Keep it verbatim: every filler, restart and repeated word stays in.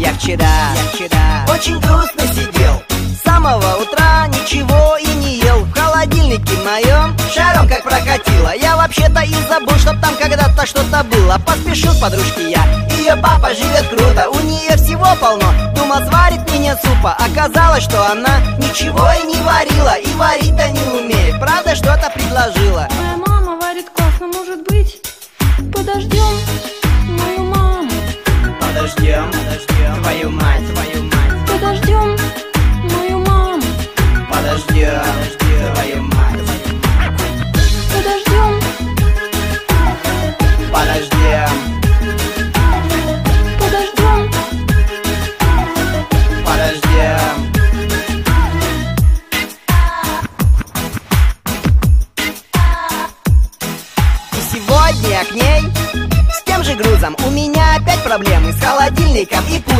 Я вчера, я вчера очень грустно сидел, с самого утра ничего и не ел. В холодильнике моем шаром как прокатило. Я вообще-то и забыл, что там когда-то что-то было. Поспешил к подружке я, ее папа живет круто, у нее всего полно. Думал, сварит мне супа, оказалось, что она ничего и не варила, и варить-то не умеет. Правда, что-то предложила. Моя мама варит классно, может быть, подождем мою маму. Подождем, подождем твою мать, твою мать. Подождем мою маму. Подождем, твою мать. Подождем. Подождем. Подождем. Подождем. И сегодня я к ней с тем же грузом. У меня опять проблемы с холодильником и пультом.